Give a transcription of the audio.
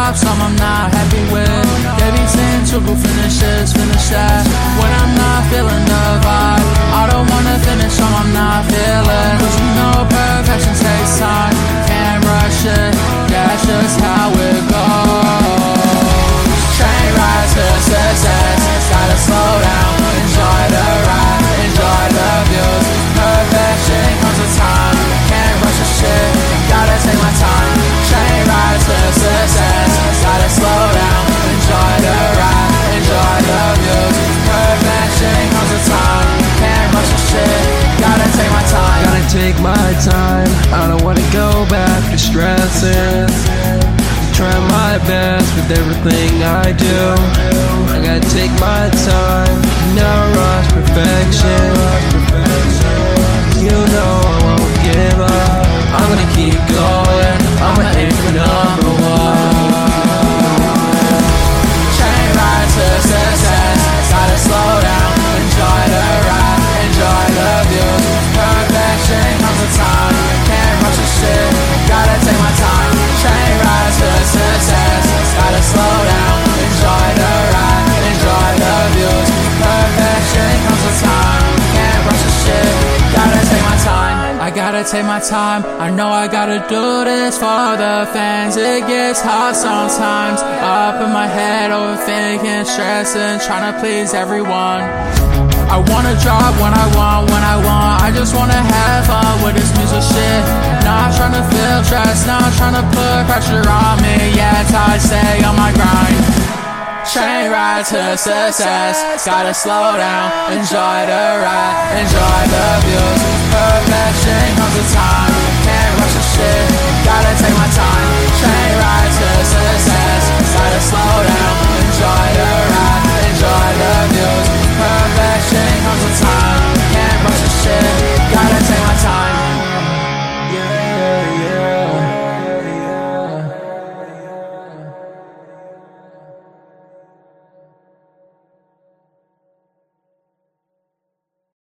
job, some I'm not happy with. They be saying to go finish this, finish that. When I'm not feeling the vibe, I don't wanna finish, some I'm not feeling. Cause you know perfection takes time, can't rush it, that's just how it goes. Train ride to success, gotta slow down, enjoy the ride, enjoy the views. Perfection comes with time, can't rush the shit, gotta take my time. Train ride to success, gotta slow down, enjoy the ride, enjoy the views. Perfection comes with time, can't rush the shit, gotta take my time. Gotta take my time, I don't wanna go back to stressing. Try my best with everything I do. I gotta take my time, no rush perfection. You know I won't give up, I'm gonna keep going, I'ma aim for number one. Train ride to success, gotta slow down, enjoy the ride, enjoy the views. Perfection comes with time, can't rush the shit, gotta take my time. Train ride to success, gotta slow down, enjoy the ride, enjoy the views. Perfection comes with time, can't rush the shit, gotta take my time. I gotta take my time, I know I gotta do this for the fans. It gets hard sometimes, up in my head, overthinking, stressing, trying to please everyone. I wanna drop when I want, I just wanna have fun with this music shit. Not trying to feel stressed, not trying to put pressure on me. Yeah, it's how I stay on my grind. Train ride to success, gotta slow down, enjoy the ride, enjoy the views. Perfection